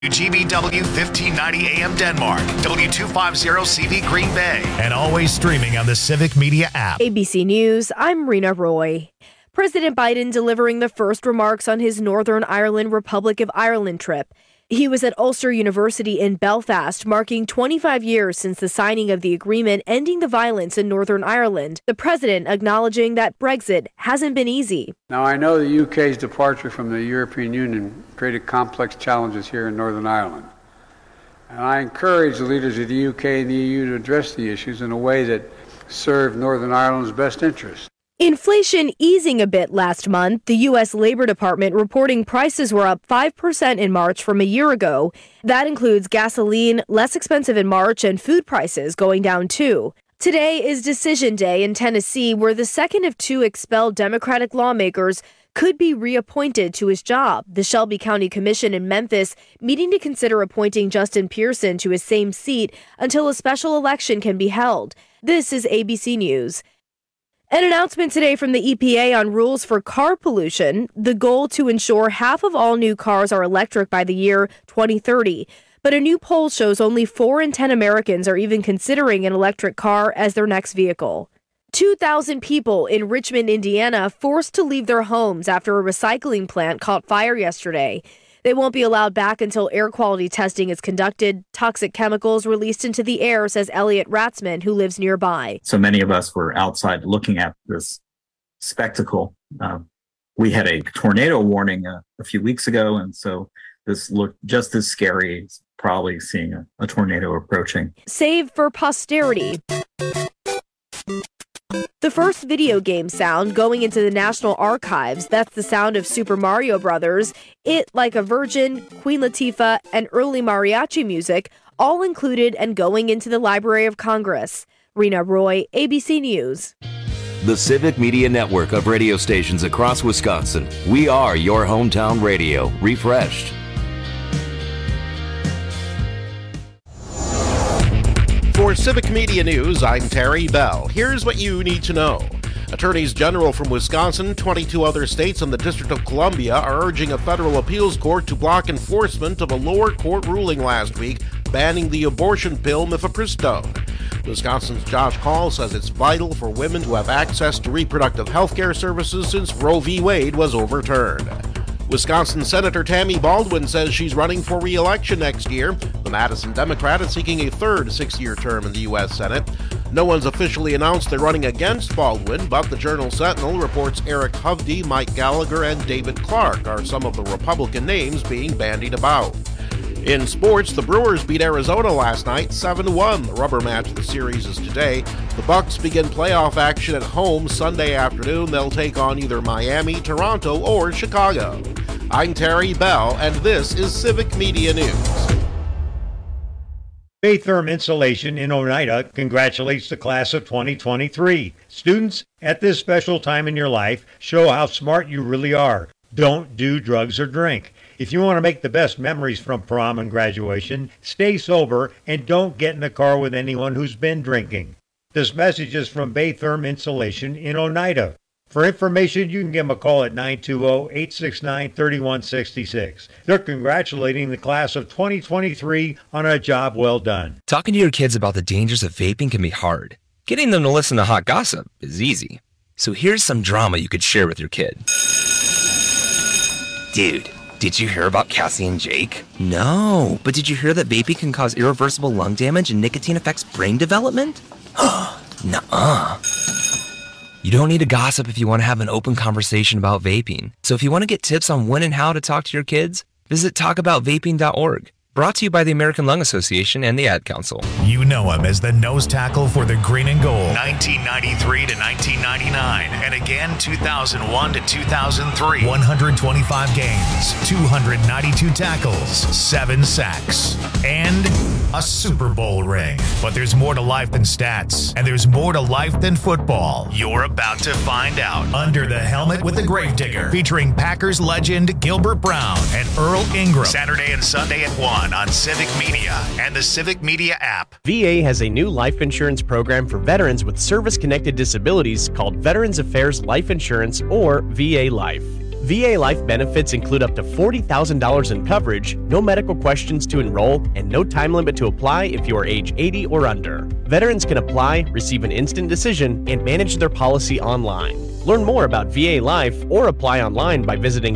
GBW 1590 AM Denmark, W250CV Green Bay, and always streaming on the Civic Media app. ABC News, I'm Rena Roy. President Biden delivering the first remarks on his Northern Ireland Republic of Ireland trip. He was at Ulster University in Belfast, marking 25 years since the signing of the agreement ending the violence in Northern Ireland. The president acknowledging that Brexit hasn't been easy. Now, I know the UK's departure from the European Union created complex challenges here in Northern Ireland. And I encourage the leaders of the UK and the EU to address the issues in a way that serve Northern Ireland's best interests. Inflation easing a bit last month. The U.S. Labor Department reporting prices were up 5% in March from a year ago. That includes gasoline, less expensive in March, and food prices going down too. Today is Decision Day in Tennessee, where the second of two expelled Democratic lawmakers could be reappointed to his job. The Shelby County Commission in Memphis meeting to consider appointing Justin Pearson to his same seat until a special election can be held. This is ABC News. An announcement today from the EPA on rules for car pollution, the goal to ensure half of all new cars are electric by the year 2030. But a new poll shows only 4 in 10 Americans are even considering an electric car as their next vehicle. 2,000 people in Richmond, Indiana, forced to leave their homes after a recycling plant caught fire yesterday. They won't be allowed back until air quality testing is conducted. Toxic chemicals released into the air, says Elliot Ratzman, who lives nearby. So many of us were outside looking at this spectacle. We had a tornado warning a few weeks ago, and so this looked just as scary as probably seeing a tornado approaching. Save for posterity. The first video game sound going into the National Archives, that's the sound of Super Mario Brothers, It Like a Virgin, Queen Latifah, and early mariachi music, all included and going into the Library of Congress. Rena Roy, ABC News. The Civic Media Network of radio stations across Wisconsin. We are your hometown radio, refreshed. For Civic Media News, I'm Terry Bell. Here's what you need to know. Attorneys General from Wisconsin, 22 other states, and the District of Columbia are urging a federal appeals court to block enforcement of a lower court ruling last week banning the abortion pill mifepristone. Wisconsin's Josh Call says it's vital for women to have access to reproductive health care services since Roe v. Wade was overturned. Wisconsin Senator Tammy Baldwin says she's running for re-election next year. The Madison Democrat is seeking a third 6-year term in the U.S. Senate. No one's officially announced they're running against Baldwin, but the Journal-Sentinel reports Eric Hovde, Mike Gallagher, and David Clark are some of the Republican names being bandied about. In sports, the Brewers beat Arizona last night 7-1. The rubber match of the series is today. The Bucks begin playoff action at home Sunday afternoon. They'll take on either Miami, Toronto, or Chicago. I'm Terry Bell, and this is Civic Media News. Baytherm Insulation in Oneida congratulates the class of 2023. Students, at this special time in your life, show how smart you really are. Don't do drugs or drink. If you want to make the best memories from prom and graduation, stay sober and don't get in the car with anyone who's been drinking. This message is from Baytherm Insulation in Oneida. For information, you can give them a call at 920-869-3166. They're congratulating the class of 2023 on a job well done. Talking to your kids about the dangers of vaping can be hard. Getting them to listen to hot gossip is easy. So here's some drama you could share with your kid. Dude, did you hear about Cassie and Jake? No, but did you hear that vaping can cause irreversible lung damage and nicotine affects brain development? Nuh-uh. You don't need to gossip if you want to have an open conversation about vaping. So if you want to get tips on when and how to talk to your kids, visit talkaboutvaping.org. Brought to you by the American Lung Association and the Ad Council. You know him as the nose tackle for the Green and Gold, 1993 to 1999, and again 2001 to 2003. 125 games, 292 tackles, 7 sacks, and a Super Bowl ring. But there's more to life than stats, and there's more to life than football. You're about to find out. Under the Helmet with the Gravedigger, featuring Packers legend Gilbert Brown and Earl Ingram. Saturday and Sunday at 1 on Civic Media and the Civic Media app. VA has a new life insurance program for veterans with service-connected disabilities called Veterans Affairs Life Insurance, or VA Life. VA life benefits include up to $40,000 in coverage, no medical questions to enroll, and no time limit to apply if you are age 80 or under. Veterans can apply, receive an instant decision, and manage their policy online. Learn more about VA Life or apply online by visiting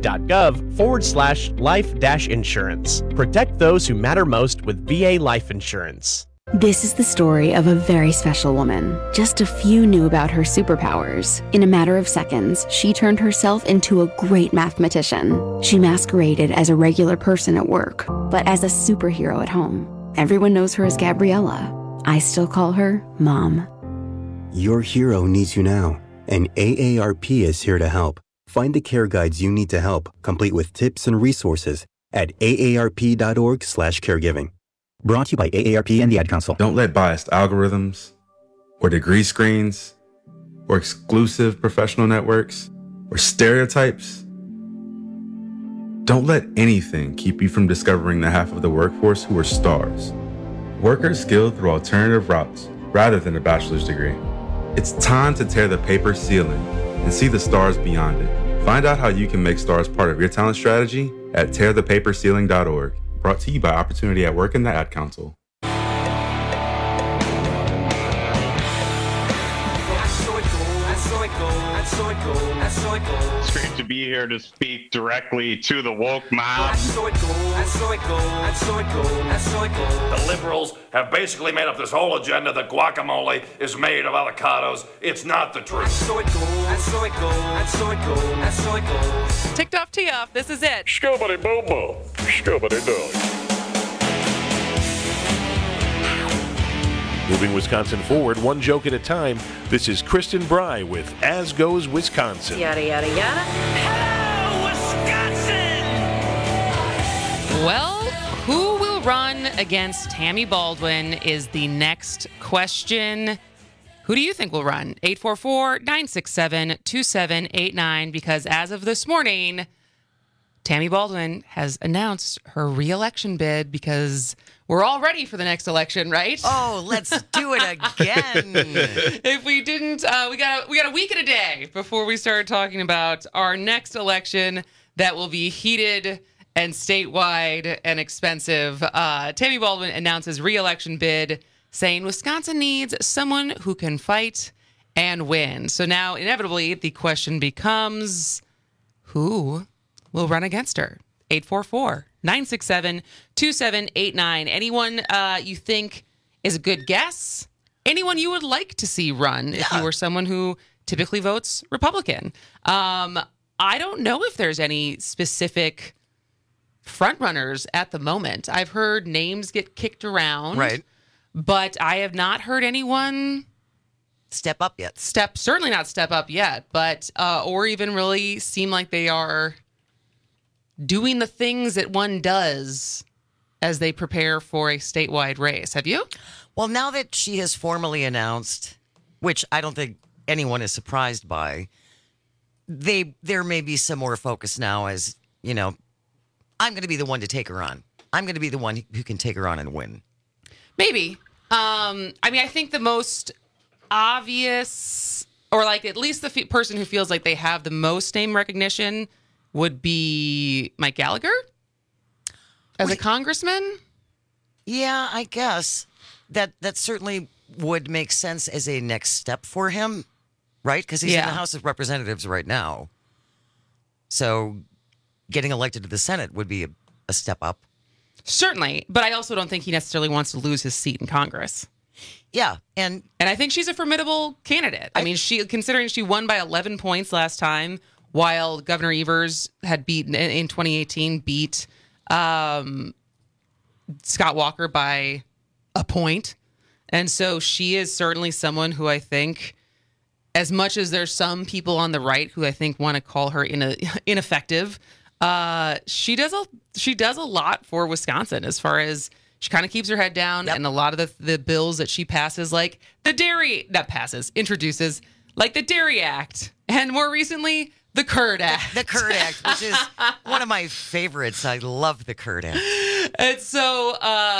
va.gov/life-insurance. Protect those who matter most with VA Life Insurance. This is the story of a very special woman. Just a few knew about her superpowers. In a matter of seconds, she turned herself into a great mathematician. She masqueraded as a regular person at work, but as a superhero at home. Everyone knows her as Gabriella. I still call her Mom. Your hero needs you now, and AARP is here to help. Find the care guides you need to help, complete with tips and resources at aarp.org/caregiving. Brought to you by AARP and the Ad Council. Don't let biased algorithms or degree screens or exclusive professional networks or stereotypes. Don't let anything keep you from discovering the half of the workforce who are stars. Workers skilled through alternative routes rather than a bachelor's degree. It's time to tear the paper ceiling and see the stars beyond it. Find out how you can make stars part of your talent strategy at tearthepaperceiling.org. Brought to you by Opportunity at Work and the Ad Council. It's great to be here to speak directly to the woke mob. The liberals have basically made up this whole agenda that guacamole is made of avocados. It's not the truth. Ticked off, tee off. This is it. Scobity bobo. Scobity dog. Moving Wisconsin forward, one joke at a time. This is Kristen Bry with As Goes Wisconsin. Yada, yada, yada. Hello, Wisconsin! Well, who will run against Tammy Baldwin is the next question. Who do you think will run? 844-967-2789, because as of this morning, Tammy Baldwin has announced her re-election bid because we're all ready for the next election, right? Oh, let's do it again. If we didn't, we got a week and a day before we start talking about our next election that will be heated and statewide and expensive. Tammy Baldwin announces re-election bid, saying Wisconsin needs someone who can fight and win. So now, inevitably, the question becomes, who will run against her? 844-967-2789. Anyone you think is a good guess? Anyone you would like to see run if you were someone who typically votes Republican? I don't know if there's any specific front runners at the moment. I've heard names get kicked around. Right. But I have not heard anyone step up yet. Certainly not step up yet, but or even really seem like they are doing the things that one does as they prepare for a statewide race. Have you? Well, now that she has formally announced, which I don't think anyone is surprised by, there may be some more focus now as, you know, I'm going to be the one to take her on. I'm going to be the one who can take her on and win. Maybe. I mean, I think the most obvious, or like at least the person who feels like they have the most name recognition would be Mike Gallagher as a congressman. Yeah, I guess that certainly would make sense as a next step for him, right? Because he's in the House of Representatives right now. So getting elected to the Senate would be a step up. Certainly, but I also don't think he necessarily wants to lose his seat in Congress. Yeah, and I think she's a formidable candidate. I mean, considering she won by 11 points last time, while Governor Evers had beaten in 2018 beat Scott Walker by a point. And so she is certainly someone who I think, as much as there's some people on the right who I think want to call her ineffective, she does a lot for Wisconsin as far as she kind of keeps her head down. And a lot of the bills that she passes, like introduces, like the Dairy Act, and more recently, the Curd Act. The Curd Act, which is one of my favorites. I love the Curd Act. And so,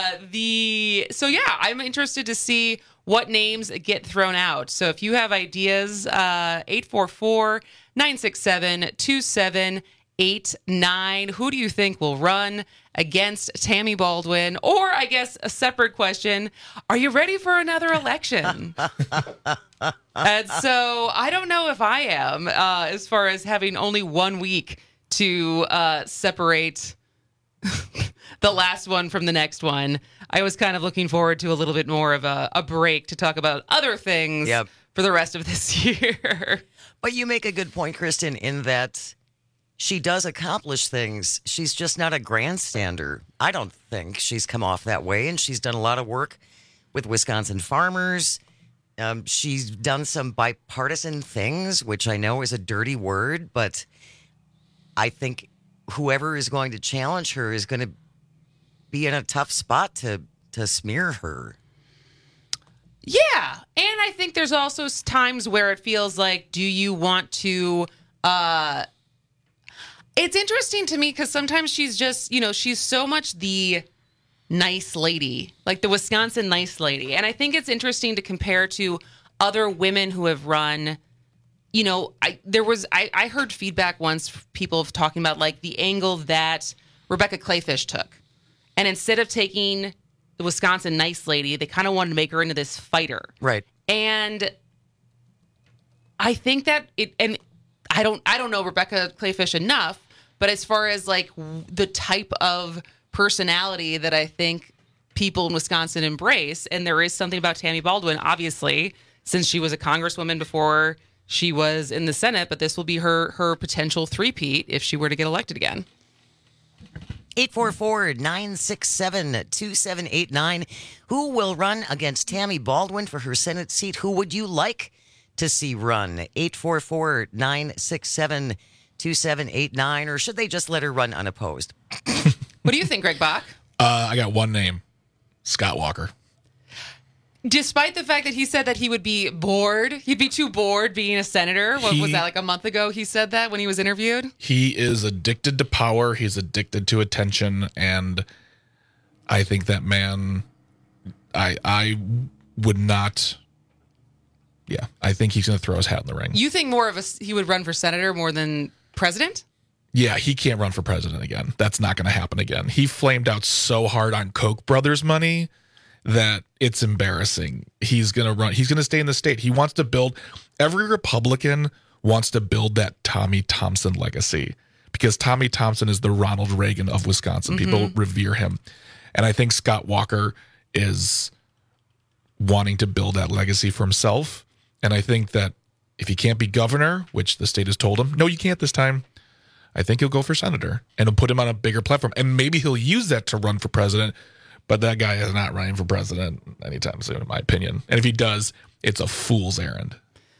I'm interested to see what names get thrown out. So if you have ideas, 844-967-2789. 967-2789. Who do you think will run against Tammy Baldwin? Or I guess a separate question, are you ready for another election? And so I don't know if I am, as far as having only 1 week to separate the last one from the next one. I was kind of looking forward to a little bit more of a break to talk about other things for the rest of this year. But you make a good point, Kristen, in that she does accomplish things. She's just not a grandstander. I don't think she's come off that way, and she's done a lot of work with Wisconsin farmers. She's done some bipartisan things, which I know is a dirty word, but I think whoever is going to challenge her is going to be in a tough spot to smear her. Yeah. And I think there's also times where it feels like, do you want to... It's interesting to me because sometimes she's just, she's so much the nice lady, like the Wisconsin nice lady. And I think it's interesting to compare to other women who have run... I heard feedback once, people talking about like the angle that Rebecca Clayfish took. And instead of taking the Wisconsin nice lady, they kind of wanted to make her into this fighter. Right. And I think that and I don't know Rebecca Clayfish enough, but as far as like the type of personality that I think people in Wisconsin embrace, and there is something about Tammy Baldwin, obviously, since she was a congresswoman before she was in the Senate, but this will be her potential three-peat if she were to get elected again. 844-967-2789. Who will run against Tammy Baldwin for her Senate seat? Who would you like to see run? 844-967-2789. Or should they just let her run unopposed? What do you think, Greg Bach? I got one name, Scott Walker. Despite the fact that he said that he would be bored, he'd be too bored being a senator. What was that, like a month ago he said that when he was interviewed? He is addicted to power. He's addicted to attention. And I think that man, I would not, I think he's going to throw his hat in the ring. You think more of he would run for senator more than president? Yeah, he can't run for president again. That's not going to happen again. He flamed out so hard on Koch brothers money that it's embarrassing. He's going to run. He's going to stay in the state. He wants to build. Every Republican wants to build that Tommy Thompson legacy because Tommy Thompson is the Ronald Reagan of Wisconsin. Mm-hmm. People revere him. And I think Scott Walker is wanting to build that legacy for himself. And I think that if he can't be governor, which the state has told him, no, you can't this time, I think he'll go for senator and it'll put him on a bigger platform. And maybe he'll use that to run for president. But that guy is not running for president anytime soon, in my opinion. And if he does, it's a fool's errand.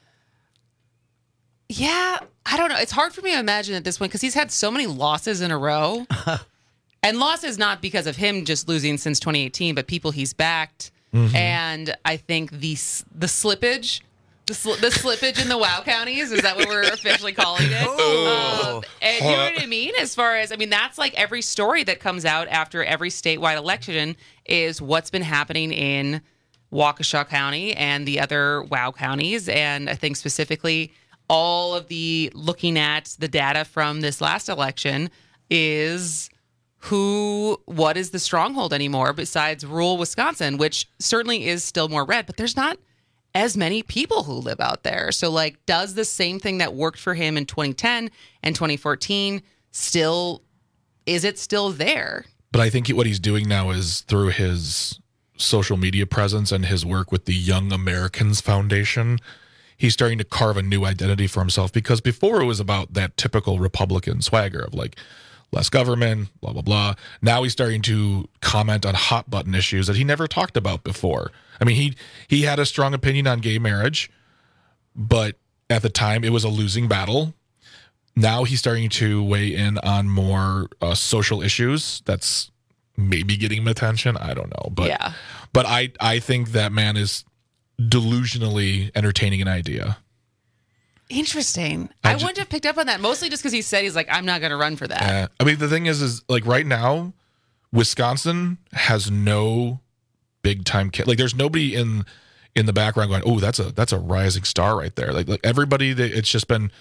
Yeah, I don't know. It's hard for me to imagine at this point because he's had so many losses in a row. And losses not because of him just losing since 2018, but people he's backed. Mm-hmm. And I think the slippage... The slippage in the WOW counties, is that what we're officially calling it? And you know what I mean? As far as, that's like every story that comes out after every statewide election is what's been happening in Waukesha County and the other WOW counties. And I think specifically all of the looking at the data from this last election is what is the stronghold anymore besides rural Wisconsin, which certainly is still more red, but there's not as many people who live out there. So, like, does the same thing that worked for him in 2010 and 2014 is it still there? But I think what he's doing now is through his social media presence and his work with the Young Americans Foundation, he's starting to carve a new identity for himself because before it was about that typical Republican swagger of like less government, blah, blah, blah. Now he's starting to comment on hot button issues that he never talked about before. He had a strong opinion on gay marriage, but at the time it was a losing battle. Now he's starting to weigh in on more social issues. That's maybe getting him attention. I don't know. But I think that man is delusionally entertaining an idea. Interesting. I wouldn't have picked up on that, mostly just because he said he's like, I'm not going to run for that. The thing is like right now, Wisconsin has no big time kid. Like there's nobody in the background going, oh, that's a rising star right there. Like everybody, it's just been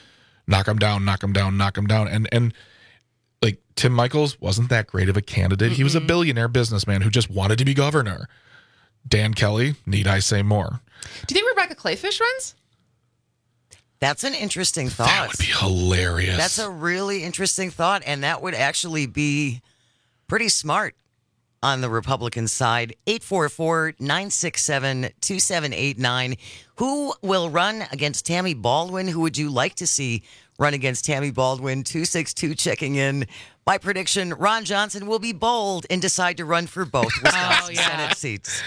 knock them down, knock them down, knock them down. And like Tim Michels wasn't that great of a candidate. He was a billionaire businessman who just wanted to be governor. Dan Kelly, need I say more? Do you think Rebecca Clayfish runs? That's an interesting thought. That would be hilarious. That's a really interesting thought, and that would actually be pretty smart on the Republican side. 844-967-2789. Who will run against Tammy Baldwin? Who would you like to see run against Tammy Baldwin? 262 checking in. My prediction, Ron Johnson will be bold and decide to run for both Wisconsin Senate seats.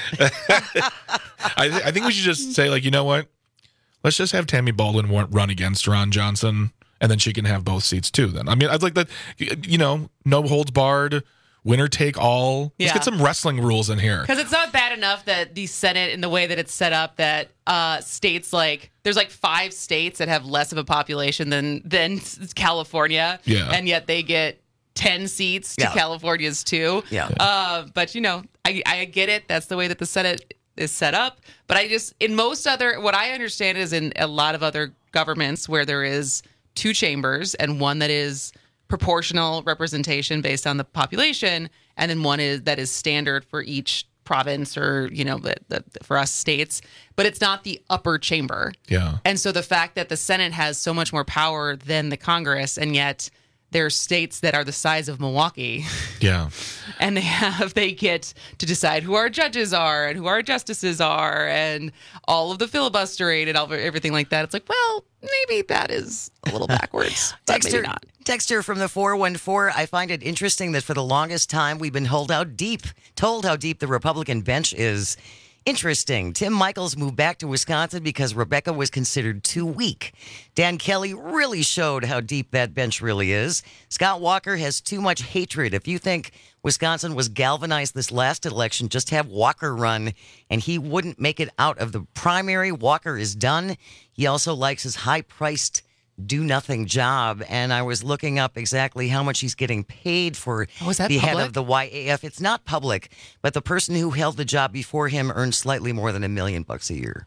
I think we should just say, like, you know what? Let's just have Tammy Baldwin run against Ron Johnson, and then she can have both seats too. Then, I mean, I'd like that, you know, no holds barred, winner take all. Let's get some wrestling rules in here. Because it's not bad enough that the Senate, in the way that it's set up, that states there's 5 states that have less of a population than California, and yet they get 10 seats to California's 2. But you know, I get it. That's the way that the Senate is set up. But what I understand is in a lot of other governments where there is 2 chambers and one that is proportional representation based on the population, and then one that is standard for each province or, you know, for us states, but it's not the upper chamber. Yeah. And so the fact that the Senate has so much more power than the Congress, and yet there are states that are the size of Milwaukee. Yeah. And they get to decide who our judges are and who our justices are and all of the filibustering and everything like that. It's like, well, maybe that is a little backwards. But maybe not. Texter from the 414, I find it interesting that for the longest time we've been told how deep the Republican bench is. Interesting. Tim Michels moved back to Wisconsin because Rebecca was considered too weak. Dan Kelly really showed how deep that bench really is. Scott Walker has too much hatred. If you think Wisconsin was galvanized this last election, just have Walker run, and he wouldn't make it out of the primary. Walker is done. He also likes his high-priced do-nothing job, and I was looking up exactly how much he's getting paid for the head of the YAF. It's not public, but the person who held the job before him earned slightly more than $1 million a year.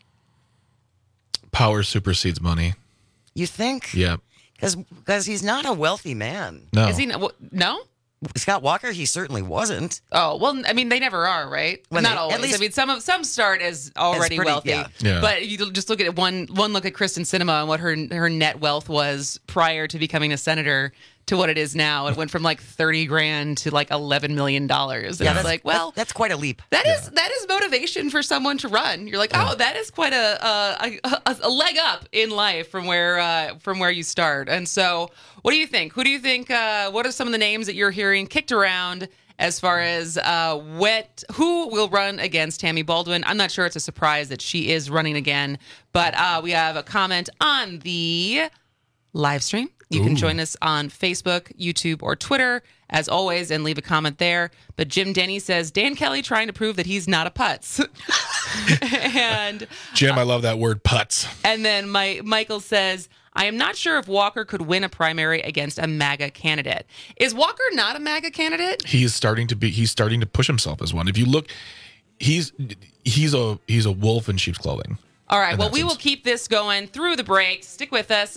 Power supersedes money. You think? Yeah. Because he's not a wealthy man. No. Is he? No? Scott Walker, he certainly wasn't. Oh, well, I mean, they never are, right? Not always. At least, I mean, some start as already wealthy. Yeah. But you just look at one look at Kristen Sinema and what her net wealth was prior to becoming a senator to what it is now. It went from $30,000 to $11 million. And that's quite a leap. That is motivation for someone to run. You're like, oh, that is quite a leg up in life from where you start. And so, what do you think? Who do you think? What are some of the names that you're hearing kicked around as far as who will run against Tammy Baldwin? I'm not sure it's a surprise that she is running again, but we have a comment on the live stream. You can join us on Facebook, YouTube, or Twitter, as always, and leave a comment there. But Jim Denny says, Dan Kelly trying to prove that he's not a putz. And Jim, I love that word, putz. And then Michael says, I am not sure if Walker could win a primary against a MAGA candidate. Is Walker not a MAGA candidate? He's starting to push himself as one. If you look, he's a wolf in sheep's clothing. All right, well, we will keep this going through the break. Stick with us.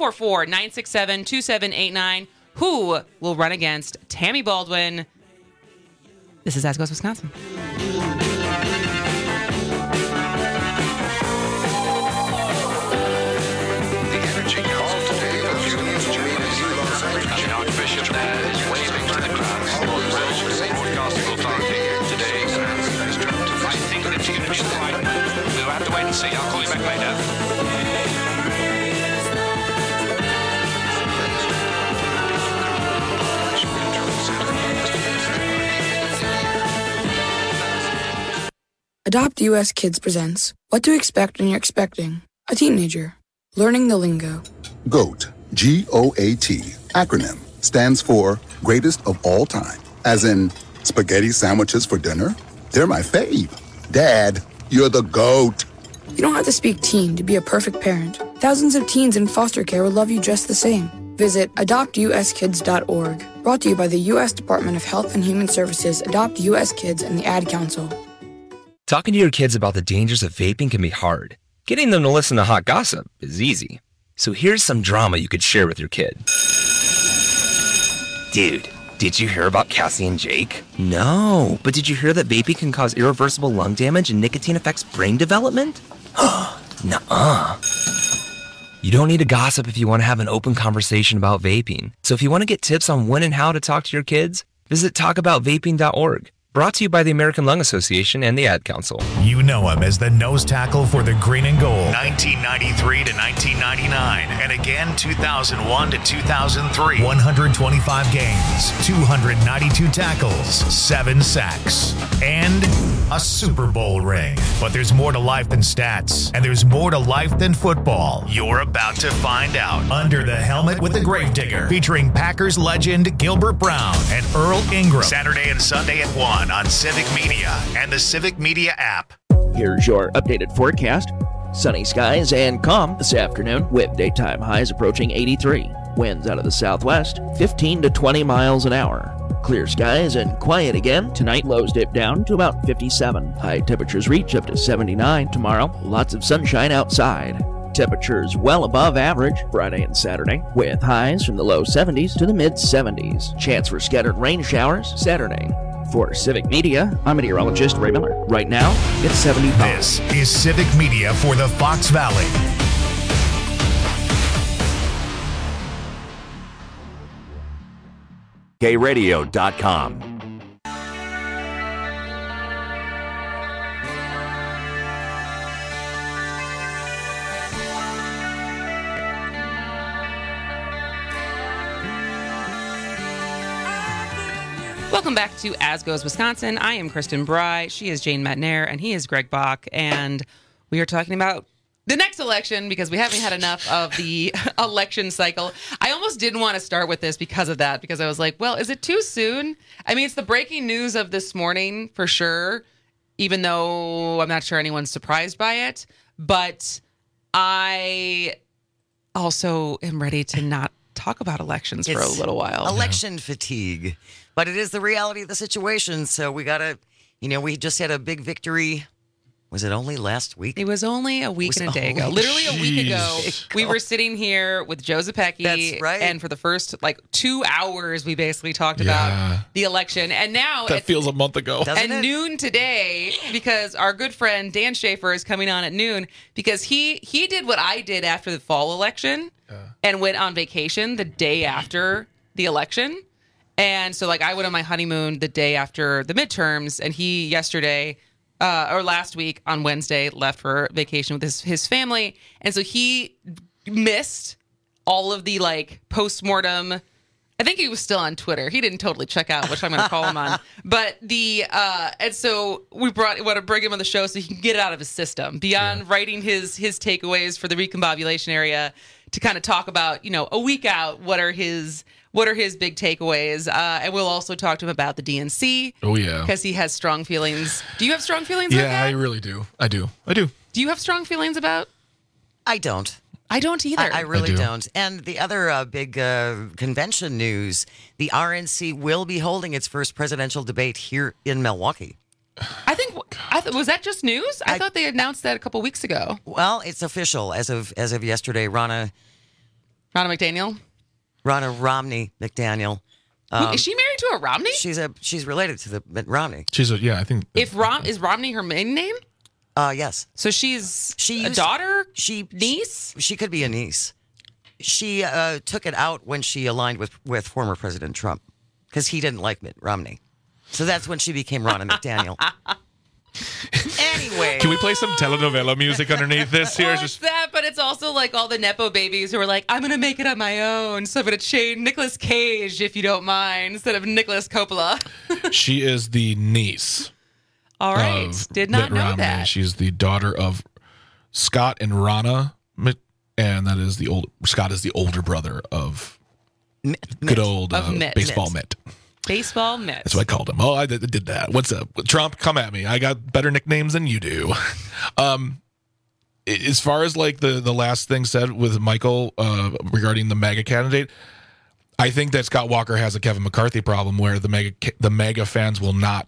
844-967-2789. Who will run against Tammy Baldwin? This is As Goes Wisconsin. See, I'll call you back later. Adopt US Kids presents What to Expect When You're Expecting a Teenager. Learning the Lingo. GOAT, G-O-A-T, acronym, stands for Greatest of All Time. As in, spaghetti sandwiches for dinner? They're my fave. Dad, you're the GOAT. You don't have to speak teen to be a perfect parent. Thousands of teens in foster care will love you just the same. Visit adoptuskids.org. Brought to you by the U.S. Department of Health and Human Services, Adopt U.S. Kids, and the Ad Council. Talking to your kids about the dangers of vaping can be hard. Getting them to listen to hot gossip is easy. So here's some drama you could share with your kid. Dude, did you hear about Cassie and Jake? No, but did you hear that vaping can cause irreversible lung damage and nicotine affects brain development? Nuh-uh. You don't need to gossip if you want to have an open conversation about vaping. So if you want to get tips on when and how to talk to your kids, visit talkaboutvaping.org. Brought to you by the American Lung Association and the Ad Council. You know him as the nose tackle for the Green and Gold, 1993 to 1999, and again 2001 to 2003. 125 games, 292 tackles, 7 sacks, and a Super Bowl ring. But there's more to life than stats, and there's more to life than football. You're about to find out. Under the Helmet with the Gravedigger, featuring Packers legend Gilbert Brown and Earl Ingram. Saturday and Sunday at 1 on Civic Media and the Civic Media app. Here's your updated forecast. Sunny skies and calm this afternoon with daytime highs approaching 83. Winds out of the southwest, 15 to 20 miles an hour. Clear skies and quiet again. Tonight, lows dip down to about 57. High temperatures reach up to 79 tomorrow. Lots of sunshine outside. Temperatures well above average Friday and Saturday, with highs from the low 70s to the mid 70s. Chance for scattered rain showers Saturday. For Civic Media, I'm meteorologist Ray Miller. Right now, it's 75. This is Civic Media for the Fox Valley. KRadio.com. Welcome back to As Goes Wisconsin. I am Kristen Bry. She is Jane Metnair, and he is Greg Bach. And we are talking about the next election because we haven't had enough of the election cycle. I almost didn't want to start with this because of that, because I was like, well, is it too soon? I mean, it's the breaking news of this morning for sure, even though I'm not sure anyone's surprised by it. But I also am ready to not talk about elections for a little while. Election fatigue. But it is the reality of the situation. So we got to, we just had a big victory. Was it only last week? It was only a week and a day ago. Literally a week ago, we were sitting here with Joe Zepecki. That's right. And for the first 2 hours, we basically talked about the election. And now that feels a month ago. At noon today, because our good friend Dan Schaefer is coming on at noon, because he did what I did after the fall election and went on vacation the day after the election. And so I went on my honeymoon the day after the midterms, and he yesterday or last week on Wednesday left for vacation with his family. And so he missed all of the postmortem. I think he was still on Twitter. He didn't totally check out, which I'm going to call him on. But and so we want to bring him on the show so he can get it out of his system beyond writing his takeaways for the recombobulation area to kind of talk about, a week out, what are his big takeaways? And we'll also talk to him about the DNC. Oh, yeah. Because he has strong feelings. Do you have strong feelings about that? Yeah, I really do. I do. Do you have strong feelings about? I don't. I don't either. I really don't. And the other big convention news, the RNC will be holding its first presidential debate here in Milwaukee. I think was that just news? I thought they announced that a couple weeks ago. Well, it's official as of yesterday. Ronna McDaniel? Ronna Romney McDaniel. Is she married to a Romney? She's related to the Mitt Romney. I think. Is Romney her maiden name? Yes. So she's a daughter? Niece? She could be a niece. She took it out when she aligned with former President Trump because he didn't like Mitt Romney. So that's when she became Ronna McDaniel. Anyway. Can we play some telenovela music underneath this here? Well, it's that, but it's also all the Nepo babies who are like, I'm going to make it on my own. So I'm going to change Nicolas Cage, if you don't mind, instead of Nicholas Coppola. She is the niece. All right. Did not know that. She's the daughter of Scott and Ronna, and that is Scott is the older brother of good old baseball Mitt. Baseball Mitt. That's what I called him. Oh, I did that. What's up? Trump, come at me. I got better nicknames than you do. As far as the last thing said with Michael regarding the MAGA candidate, I think that Scott Walker has a Kevin McCarthy problem where the MAGA fans will not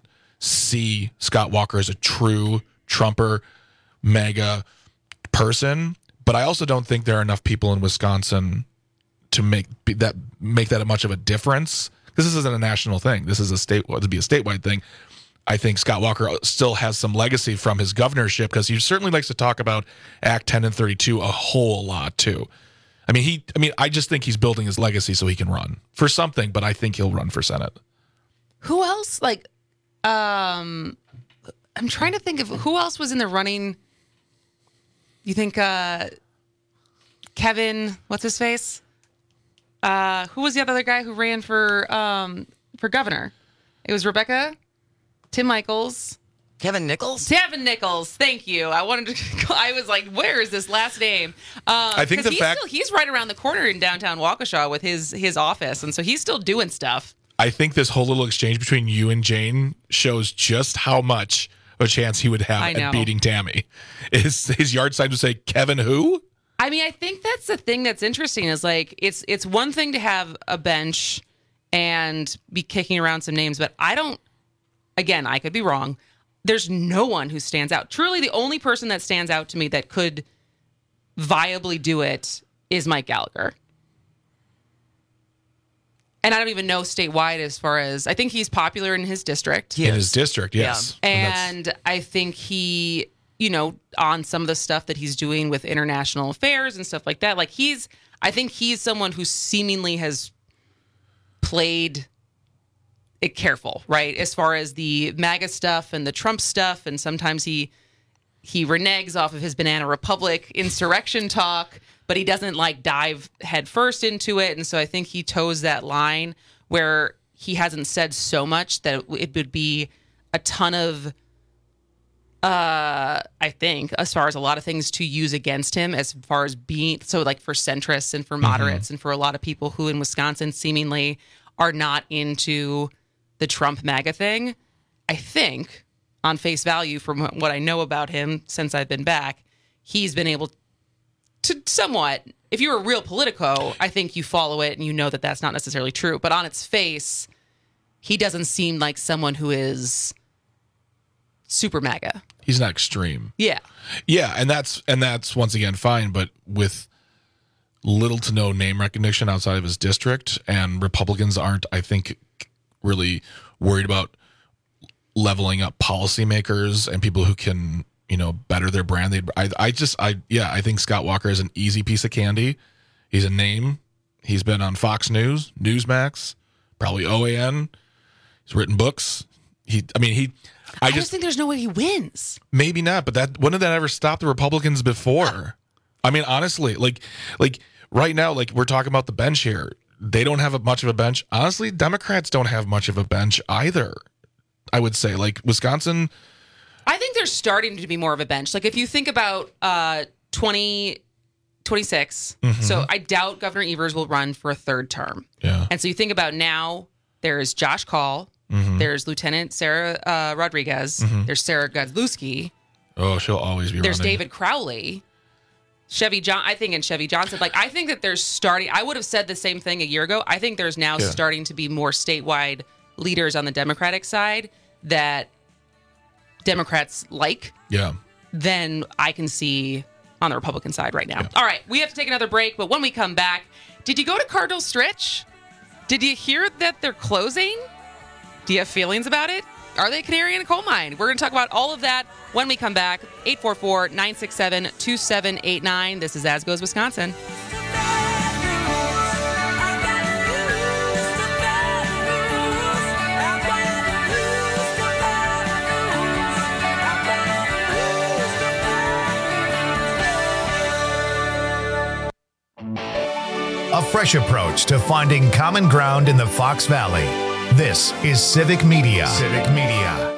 see Scott Walker as a true Trumper MAGA person But I also don't think there are enough people in Wisconsin to make that much of a difference. This isn't a national thing. This is to be a statewide thing. I think Scott Walker still has some legacy from his governorship because he certainly likes to talk about Act 10 and 32 a whole lot too. I just think he's building his legacy so he can run for something, but I think he'll run for Senate. Who else? I'm trying to think of who else was in the running. You think Kevin, what's his face? Who was the other guy who ran for governor? It was Rebecca, Tim Michaels. Kevin Nichols? Kevin Nichols. Thank you. I was like, where is this last name? I think he's right around the corner in downtown Waukesha with his office. And so he's still doing stuff. I think this whole little exchange between you and Jane shows just how much a chance he would have at beating Tammy. His yard sign would say, Kevin who? I think that's the thing that's interesting is it's one thing to have a bench and be kicking around some names, but I could be wrong. There's no one who stands out. Truly, the only person that stands out to me that could viably do it is Mike Gallagher. And I don't even know statewide as far as, I think he's popular in his district. In his district, yes. Yeah. And I think he, on some of the stuff that he's doing with international affairs and stuff like that, I think he's someone who seemingly has played it careful, right? As far as the MAGA stuff and the Trump stuff, and sometimes he reneges off of his Banana Republic insurrection talk, but he doesn't dive headfirst into it. And so I think he toes that line where he hasn't said so much that it would be a ton of, I think, as far as a lot of things to use against him, as far as being, so for centrists and for moderates and for a lot of people who in Wisconsin seemingly are not into the Trump MAGA thing. I think on face value from what I know about him since I've been back, he's been able to somewhat, if you're a real Politico, I think you follow it and you know that that's not necessarily true. But on its face, he doesn't seem like someone who is super MAGA. He's not extreme. Yeah. Yeah, and that's once again fine, but with little to no name recognition outside of his district, and Republicans aren't, I think, really worried about leveling up policymakers and people who can, better their brand. I think Scott Walker is an easy piece of candy. He's a name. He's been on Fox News, Newsmax, probably OAN. He's written books. I just think there's no way he wins. Maybe not, but wouldn't that ever stop the Republicans before? Honestly, right now, we're talking about the bench here. They don't have much of a bench. Honestly, Democrats don't have much of a bench either. I would say, Wisconsin. I think there's starting to be more of a bench. If you think about 2026, so I doubt Governor Evers will run for a third term. Yeah. And so you think about now, there's Josh Kaul, there's Lieutenant Sarah Rodriguez, there's Sarah Godlewski. Oh, she'll always be There's running. David Crowley. Chevy Johnson. I think that there's starting. I would have said the same thing a year ago. I think there's now starting to be more statewide leaders on the Democratic side that Democrats like. Yeah. Than I can see on the Republican side right now. Yeah. All right, we have to take another break, but when we come back, did you go to Cardinal Stritch? Did you hear that they're closing? Do you have feelings about it? Are they a canary in a coal mine? We're going to talk about all of that when we come back. 844-967-2789. This is As Goes Wisconsin. A fresh approach to finding common ground in the Fox Valley. This is Civic Media. Civic Media.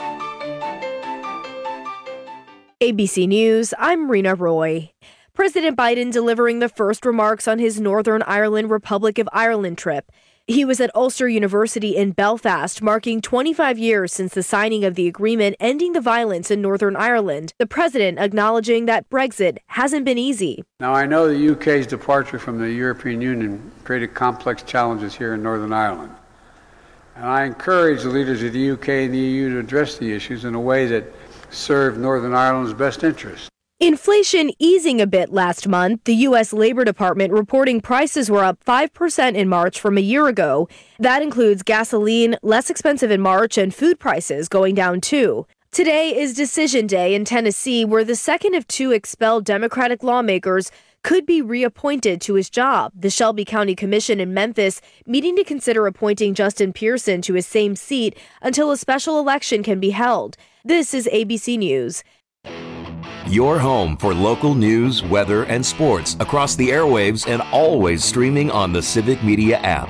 ABC News, I'm Rena Roy. President Biden delivering the first remarks on his Northern Ireland Republic of Ireland trip. He was at Ulster University in Belfast, marking 25 years since the signing of the agreement ending the violence in Northern Ireland. The president acknowledging that Brexit hasn't been easy. Now, I know the UK's departure from the European Union created complex challenges here in Northern Ireland. And I encourage the leaders of the UK and the EU to address the issues in a way that serve Northern Ireland's best interests. Inflation easing a bit last month, the U.S. Labor Department reporting prices were up 5% in March from a year ago. That includes gasoline, less expensive in March, and food prices going down too. Today is Decision Day in Tennessee, where the second of two expelled Democratic lawmakers could be reappointed to his job. The Shelby County Commission in Memphis meeting to consider appointing Justin Pearson to his same seat until a special election can be held. This is ABC News. Your home for local news, weather, and sports across the airwaves and always streaming on the Civic Media app.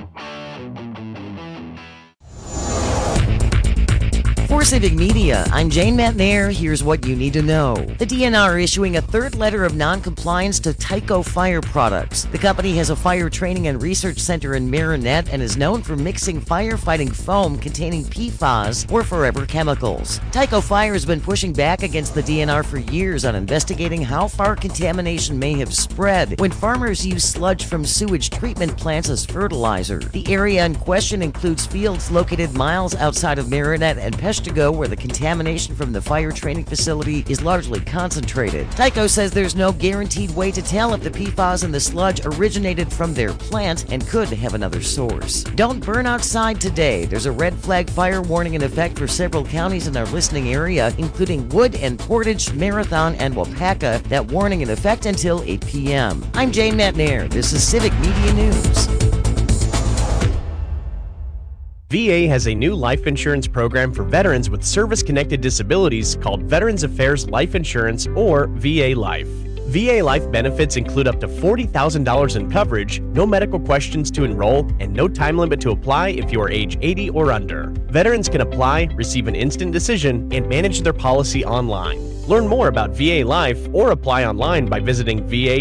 For Civic Media, I'm Jane Matnair. Here's what you need to know. The DNR issuing a third letter of non-compliance to Tyco Fire Products. The company has a fire training and research center in Marinette and is known for mixing firefighting foam containing PFAS or forever chemicals. Tyco Fire has been pushing back against the DNR for years on investigating how far contamination may have spread when farmers use sludge from sewage treatment plants as fertilizer. The area in question includes fields located miles outside of Marinette and Peshtigo, where the contamination from the fire training facility is largely concentrated. Tyco says there's no guaranteed way to tell if the PFAS in the sludge originated from their plant and could have another source. Don't burn outside today. There's a red flag fire warning in effect for several counties in our listening area, including Wood and Portage, Marathon, and Wapaka. That warning in effect until 8 p.m. I'm Jane Matnair. This is Civic Media News. VA has a new life insurance program for veterans with service-connected disabilities called Veterans Affairs Life Insurance, or VA Life. VA Life benefits include up to $40,000 in coverage, no medical questions to enroll, and no time limit to apply if you are age 80 or under. Veterans can apply, receive an instant decision, and manage their policy online. Learn more about VA Life or apply online by visiting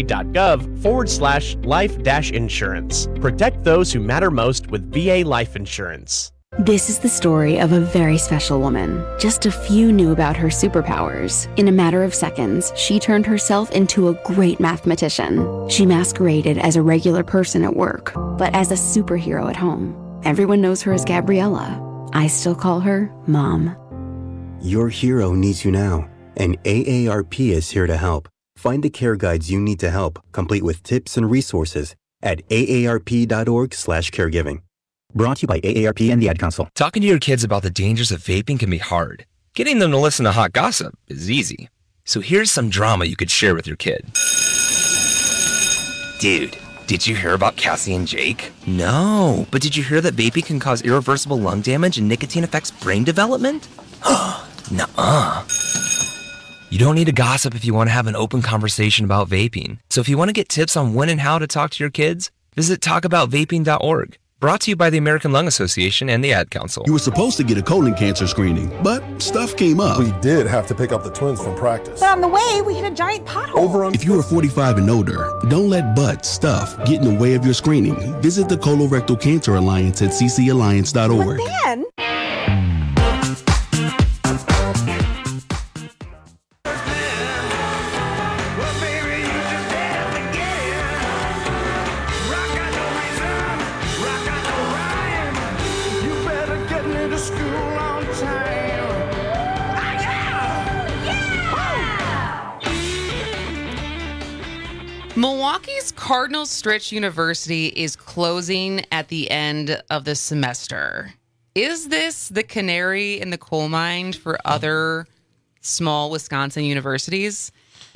va.gov/life-insurance. Protect those who matter most with VA Life Insurance. This is the story of a very special woman. Just a few knew about her superpowers. In a matter of seconds, she turned herself into a great mathematician. She masqueraded as a regular person at work, but as a superhero at home. Everyone knows her as Gabriella. I still call her Mom. Your hero needs you now, and AARP is here to help. Find the care guides you need to help, complete with tips and resources at aarp.org/caregiving. Brought to you by AARP and the Ad Council. Talking to your kids about the dangers of vaping can be hard. Getting them to listen to hot gossip is easy. So here's some drama you could share with your kid. Dude, did you hear about Cassie and Jake? No, but did you hear that vaping can cause irreversible lung damage and nicotine affects brain development? Nuh-uh. You don't need to gossip if you want to have an open conversation about vaping. So if you want to get tips on when and how to talk to your kids, visit talkaboutvaping.org. Brought to you by the American Lung Association and the Ad Council. You were supposed to get a colon cancer screening, but stuff came up. We did have to pick up the twins from practice. But on the way, we hit a giant pothole. If you are 45 and older, don't let butt stuff get in the way of your screening. Visit the Colorectal Cancer Alliance at ccalliance.org. But then... Milwaukee's Cardinal Stritch University is closing at the end of the semester. Is this the canary in the coal mine for other small Wisconsin universities?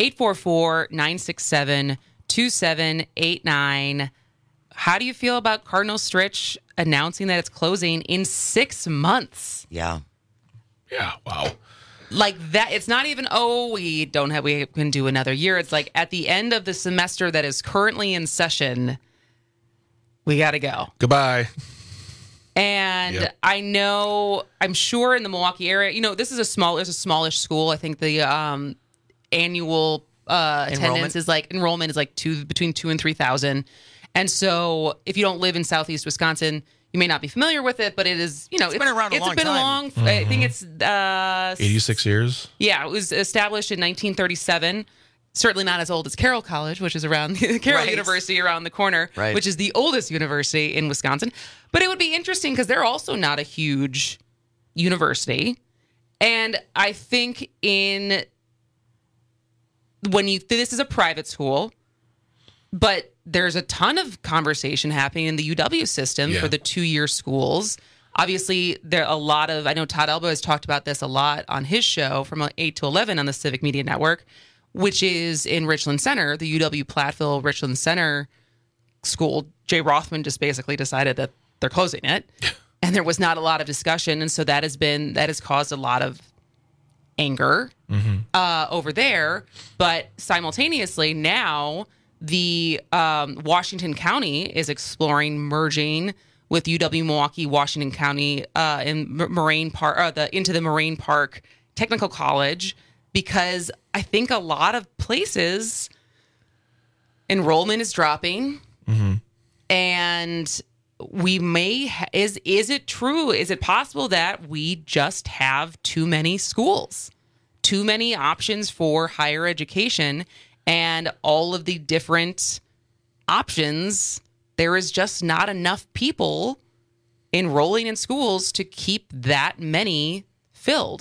844-967-2789. How do you feel about Cardinal Stritch announcing that it's closing in 6 months? Yeah. Yeah, wow. Like that, it's not even, we can do another year. It's like at the end of the semester that is currently in session, we got to go. Goodbye. And I'm sure in the Milwaukee area, this is a smallish school. I think the annual enrollment is between 2,000 and 3,000. And so if you don't live in Southeast Wisconsin, you may not be familiar with it, but it is, it's been around a long time. I think it's 86 years. Yeah, it was established in 1937. Certainly not as old as Carroll College, which is around Carroll University around the corner, which is the oldest university in Wisconsin. But it would be interesting because they're also not a huge university. And I think in this is a private school, but there's a ton of conversation happening in the UW system for the 2-year schools. Obviously, there are a lot of, I know Todd Elba has talked about this a lot on his show from 8 to 11 on the Civic Media Network, which is in Richland Center, the UW Platteville Richland Center school. Jay Rothman just basically decided that they're closing it, and there was not a lot of discussion, and so that has caused a lot of anger over there. But simultaneously, now the Washington County is exploring merging with UW Milwaukee, Washington County, in Moraine Park, into the Moraine Park Technical College, because I think a lot of places enrollment is dropping, and we may is it true? Is it possible that we just have too many schools, too many options for higher education, and all of the different options? There is just not enough people enrolling in schools to keep that many filled.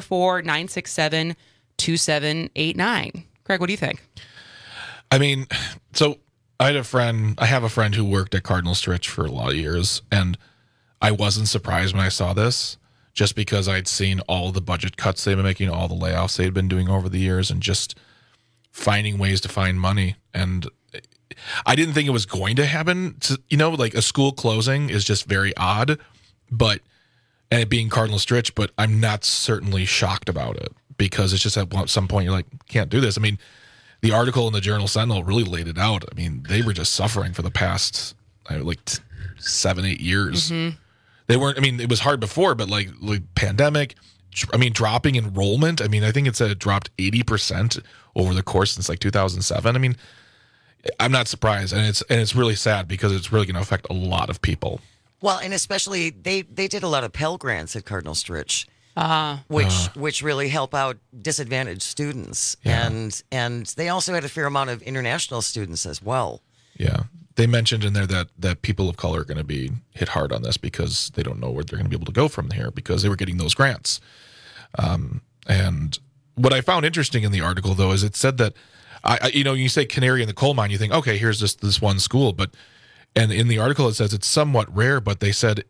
844-967-2789. Greg, what do you think? I mean, so I have a friend who worked at Cardinal Stritch for a lot of years, and I wasn't surprised when I saw this, just because I'd seen all the budget cuts they've been making, all the layoffs they'd been doing over the years, and just finding ways to find money. And I didn't think it was going to happen. Like a school closing is just very odd, and it being Cardinal Stritch, but I'm not certainly shocked about it, because it's just at some point you're like, can't do this. I mean, the article in the Journal Sentinel really laid it out. I mean, they were just suffering for the past 7-8 years. They weren't, I mean, it was hard before, but like pandemic, I mean, dropping enrollment. I mean, I think it said it dropped 80% over the course since 2007. I mean, I'm not surprised, and it's really sad, because it's really going to affect a lot of people. Well, and especially they did a lot of Pell Grants at Cardinal Stritch, which really help out disadvantaged students, and they also had a fair amount of international students as well. Yeah, they mentioned in there that people of color are going to be hit hard on this, because they don't know where they're going to be able to go from here, because they were getting those grants. And what I found interesting in the article, though, is it said that you say canary in the coal mine, you think, okay, here's just this one school, and in the article it says it's somewhat rare, but they said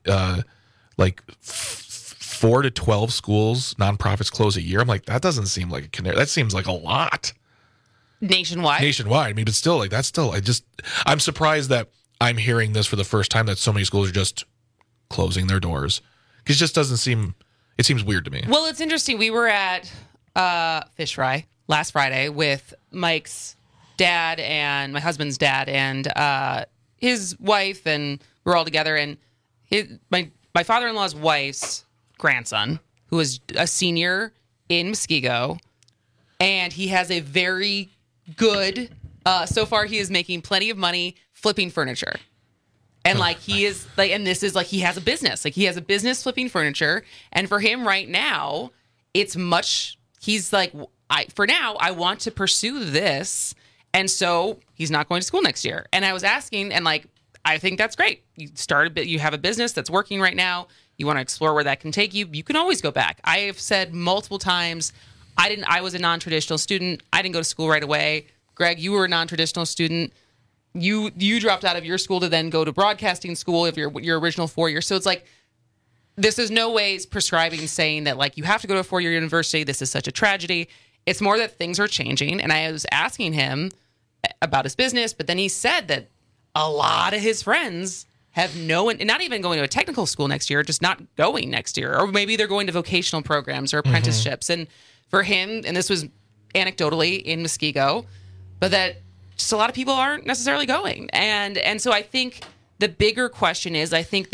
4 to 12 schools, nonprofits close a year. I'm like, that doesn't seem like a canary. That seems like a lot. Nationwide. I mean, but still, I'm surprised that I'm hearing this for the first time, that so many schools are just closing their doors. Because it just doesn't seem, it seems weird to me. Well, it's interesting. We were at Fish Fry last Friday with Mike's dad and my husband's dad and his wife, and we're all together. And my father-in-law's wife's grandson, who is a senior in Muskego, and he has a very good, so far he is making plenty of money flipping furniture. And he is and this is he has a business. He has a business flipping furniture. And for him right now, it's much, he's for now, I want to pursue this. And so he's not going to school next year. And I was asking, and I think that's great. You have a business that's working right now. You want to explore where that can take you. You can always go back. I have said multiple times, I was a non-traditional student. I didn't go to school right away. Greg, you were a non-traditional student. You dropped out of your school to then go to broadcasting school of your original 4 years. So it's this is no ways prescribing saying that you have to go to a 4-year university. This is such a tragedy. It's more that things are changing. And I was asking him about his business, but then he said that a lot of his friends have not even going to a technical school next year, just not going next year. Or maybe they're going to vocational programs or apprenticeships. And for him, and this was anecdotally in Muskego, but that just a lot of people aren't necessarily going. And so I think the bigger question is, I think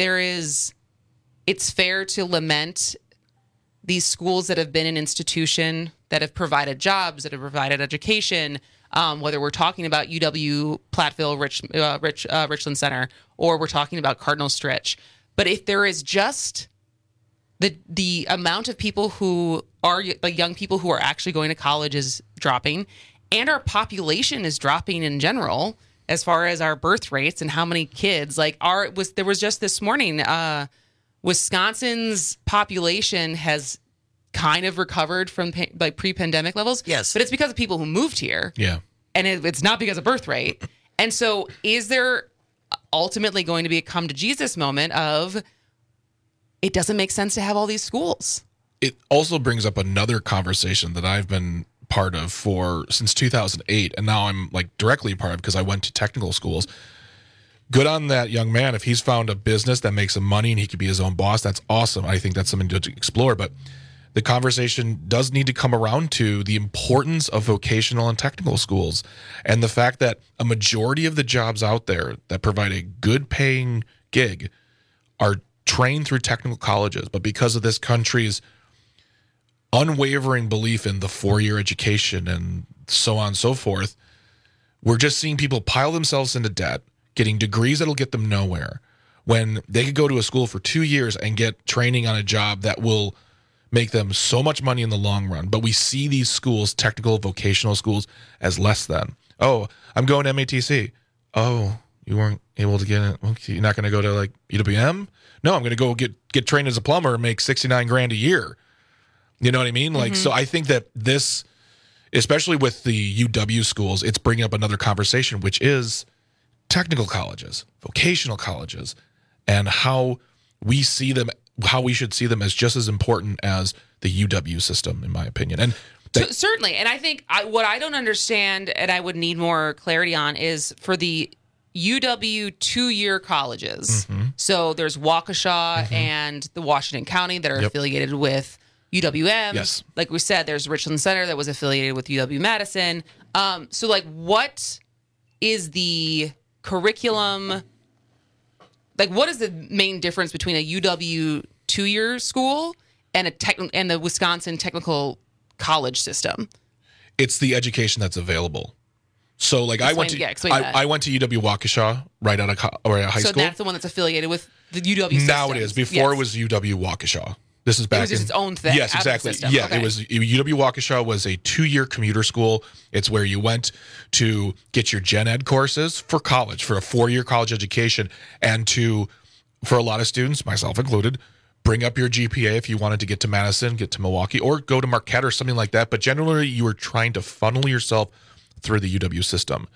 it's fair to lament these schools that have been an institution, that have provided jobs, that have provided education, whether we're talking about UW Platteville, Richland Center, or we're talking about Cardinal Stritch. But if there is just the amount of people who are young people who are actually going to college is dropping, and our population is dropping in general, as far as our birth rates and how many kids there was just this morning, Wisconsin's population has kind of recovered from like pre-pandemic levels. Yes. But it's because of people who moved here. Yeah. And it's not because of birth rate. And so is there ultimately going to be a come to Jesus moment of it doesn't make sense to have all these schools? It also brings up another conversation that I've been part of since 2008. And now I'm like directly part of because I went to technical schools. Good on that young man. If he's found a business that makes him money and he could be his own boss, that's awesome. I think that's something to explore. But the conversation does need to come around to the importance of vocational and technical schools and the fact that a majority of the jobs out there that provide a good paying gig are trained through technical colleges. But because of this country's unwavering belief in the 4-year education and so on and so forth, we're just seeing people pile themselves into debt, getting degrees that'll get them nowhere, when they could go to a school for 2 years and get training on a job that will make them so much money in the long run. But we see these schools, technical vocational schools, as less than. Oh, I'm going to MATC. Oh, you weren't able to get it. Okay, you're not going to go to like UWM? No, I'm going to go get trained as a plumber and make $69,000 a year. You know what I mean? Like, so I think that this, especially with the UW schools, it's bringing up another conversation, which is technical colleges, vocational colleges, and how we see them, how we should see them as just as important as the UW system, in my opinion. And certainly. And I think what I don't understand and I would need more clarity on is for the UW 2-year colleges. So there's Waukesha and the Washington County that are affiliated with UWM. Yes. Like we said, there's Richland Center that was affiliated with UW-Madison. So like what is the curriculum? Like what is the main difference between a UW 2-year school and and the Wisconsin Technical College system? It's the education that's available. So like I went to UW Waukesha right out of high school. So that's the one that's affiliated with the UW system. Now it is. Before it was UW Waukesha. This is back. It was just its own thing. Yes, exactly. Yeah, okay. It was UW Waukesha was a 2-year commuter school. It's where you went to get your gen ed courses for college, for a 4-year college education, and to, for a lot of students, myself included, bring up your GPA if you wanted to get to Madison, get to Milwaukee, or go to Marquette or something like that. But generally, you were trying to funnel yourself through the UW system.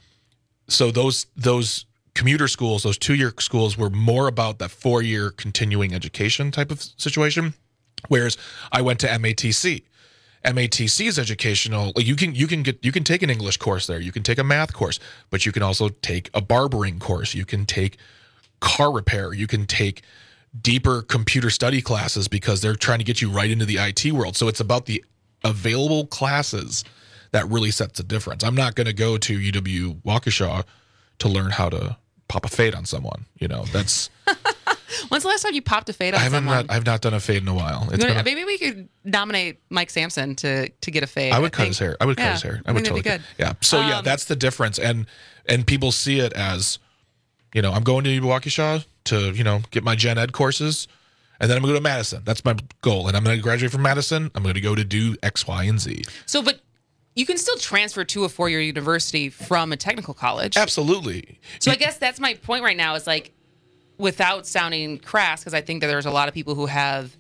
So those commuter schools, those 2-year schools, were more about that 4-year continuing education type of situation. Whereas I went to MATC. MATC's educational, like you can take an English course there, you can take a math course, but you can also take a barbering course, you can take car repair, you can take deeper computer study classes because they're trying to get you right into the IT world. So it's about the available classes that really sets the difference. I'm not going to go to UW Waukesha to learn how to pop a fade on someone. You know, that's. When's the last time you popped a fade on someone? I've not done a fade in a while. Maybe we could nominate Mike Sampson to get a fade. I would cut his hair. I would cut his hair. I would totally. Good. Yeah. So that's the difference, and people see it as, you know, I'm going to Waukesha to get my gen ed courses, and then I'm going to go to Madison. That's my goal, and I'm going to graduate from Madison. I'm going to go to do X, Y, and Z. So, but you can still transfer to a 4-year university from a technical college. Absolutely. So I guess that's my point right now is like, without sounding crass, because I think that there's a lot of people who have,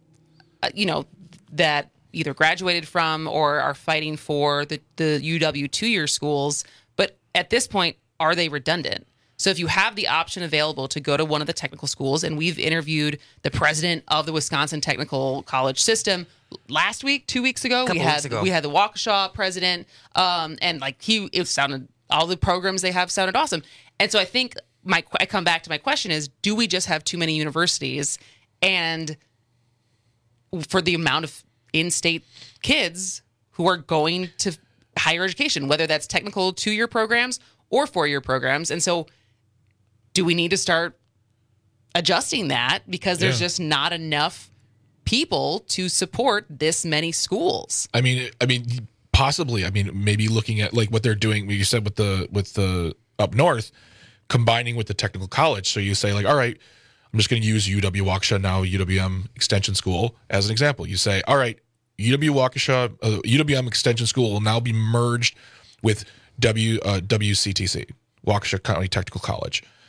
that either graduated from or are fighting for the UW 2-year schools. But at this point, are they redundant? So if you have the option available to go to one of the technical schools, and we've interviewed the president of the Wisconsin Technical College system last week, 2 weeks ago, we had the Waukesha president, and like all the programs they have sounded awesome. And so I think I come back to my question is, do we just have too many universities? And for the amount of in-state kids who are going to higher education, whether that's technical 2-year programs or 4-year programs. And so do we need to start adjusting that because there's just not enough people to support this many schools? I mean, possibly. I mean, maybe looking at like what they're doing, you said with the up north, combining with the technical college. So you say like, all right, I'm just going to use UW Waukesha, now UWM Extension School, as an example. You say, all right, UW Waukesha, UWM Extension School will now be merged with WCTC, Waukesha County Technical College.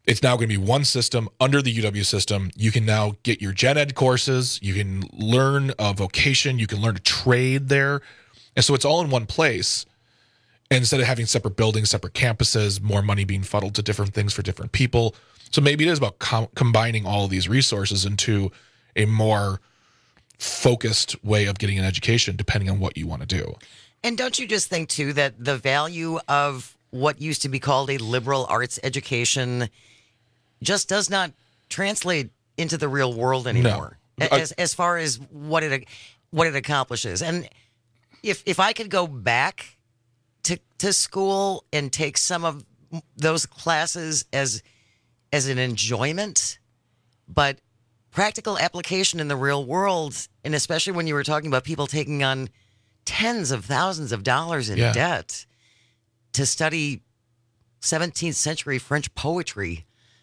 It's now going to be one system under the UW system. You can now get your gen ed courses. You can learn a vocation. You can learn a trade there. And so it's all in one place. And instead of having separate buildings, separate campuses, more money being funneled to different things for different people. So maybe it is about combining all of these resources into a more focused way of getting an education, depending on what you want to do. And don't you just think, too, that the value of what used to be called a liberal arts education just does not translate into the real world anymore, as far as what it accomplishes? And if I could go back to school and take some of those classes as an enjoyment, but practical application in the real world, and especially when you were talking about people taking on tens of thousands of dollars in debt to study 17th century French poetry,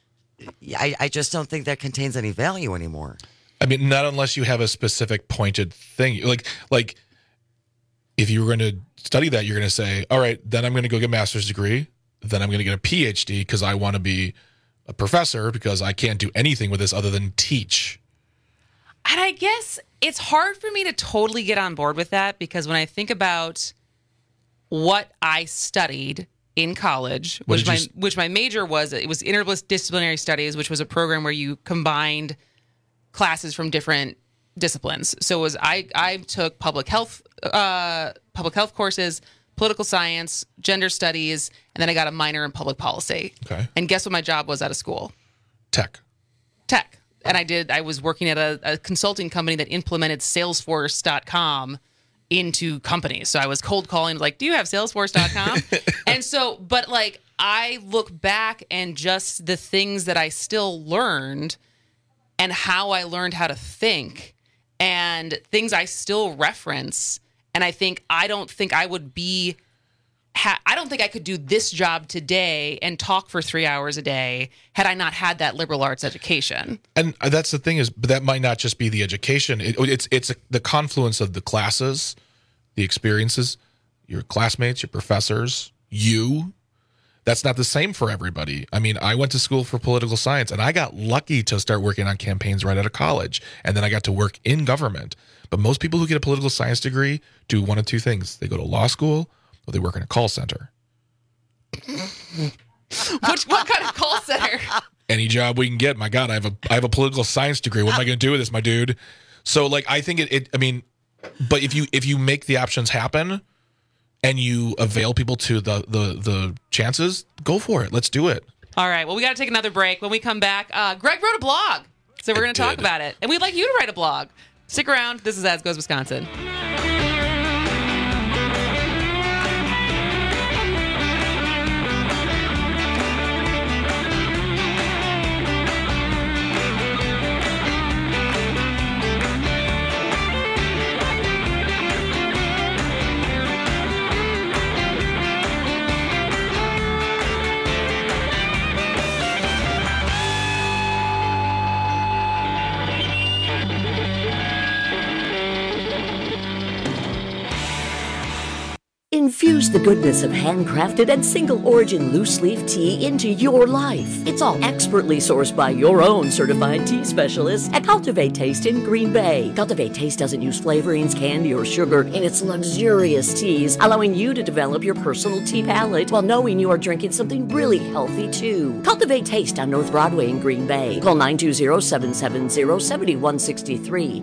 I just don't think that contains any value anymore. I mean, not unless you have a specific pointed thing. Like if you were going to study that, you're going to say, all right, then I'm going to go get a master's degree. Then I'm going to get a PhD because I want to be a professor because I can't do anything with this other than teach. And I guess it's hard for me to totally get on board with that because when I think about what I studied in college, which my major was, it was interdisciplinary studies, which was a program where you combined classes from different disciplines. So it was I took public health courses, political science, gender studies, and then I got a minor in public policy. Okay. And guess what my job was out of school? Tech. And I was working at a consulting company that implemented Salesforce.com into companies. So I was cold calling, like, do you have Salesforce.com? And so, but like, I look back and just the things that I still learned and how I learned how to think and things I still reference. And I don't think I could do this job today and talk for 3 hours a day had I not had that liberal arts education. And that's the thing but that might not just be the education. It's the confluence of the classes, the experiences, your classmates, your professors, you. That's not the same for everybody. I mean, I went to school for political science, and I got lucky to start working on campaigns right out of college, and then I got to work in government. But most people who get a political science degree do one of two things. They go to law school, or they work in a call center. What kind of call center? Any job we can get. My God, I have a political science degree. What am I going to do with this, my dude? So, like, I think but if you make the options happen and you avail people to the chances, go for it. Let's do it. All right. Well, we got to take another break. When we come back, Greg wrote a blog, so we're going to talk about it, and we'd like you to write a blog. Stick around. This is As Goes Wisconsin. Infuse the goodness of handcrafted and single-origin loose-leaf tea into your life. It's all expertly sourced by your own certified tea specialists at Cultivate Taste in Green Bay. Cultivate Taste doesn't use flavorings, candy, or sugar in its luxurious teas, allowing you to develop your personal tea palate while knowing you are drinking something really healthy, too. Cultivate Taste on North Broadway in Green Bay. Call 920-770-7163,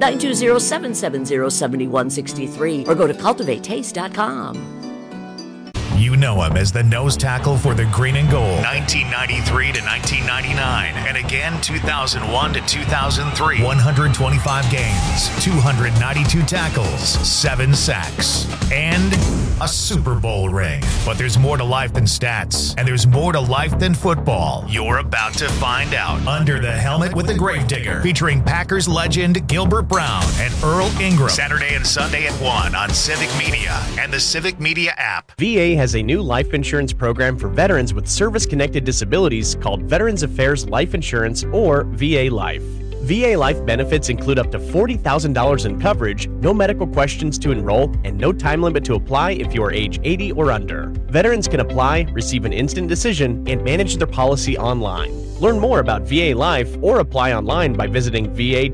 920-770-7163, or go to cultivatetaste.com. You know him as the nose tackle for the Green and Gold, 1993 to 1999, and again 2001 to 2003. 125 games, 292 tackles, 7 sacks, and a Super Bowl ring. But there's more to life than stats, and there's more to life than football. You're about to find out. Under the Helmet with the Gravedigger, featuring Packers legend Gilbert Brown and Earl Ingram. Saturday and Sunday at 1 on Civic Media and the Civic Media app. VA has a new life insurance program for veterans with service-connected disabilities called Veterans Affairs Life Insurance, or VA Life. VA Life benefits include up to $40,000 in coverage, no medical questions to enroll, and no time limit to apply if you are age 80 or under. Veterans can apply, receive an instant decision, and manage their policy online. Learn more about VA Life or apply online by visiting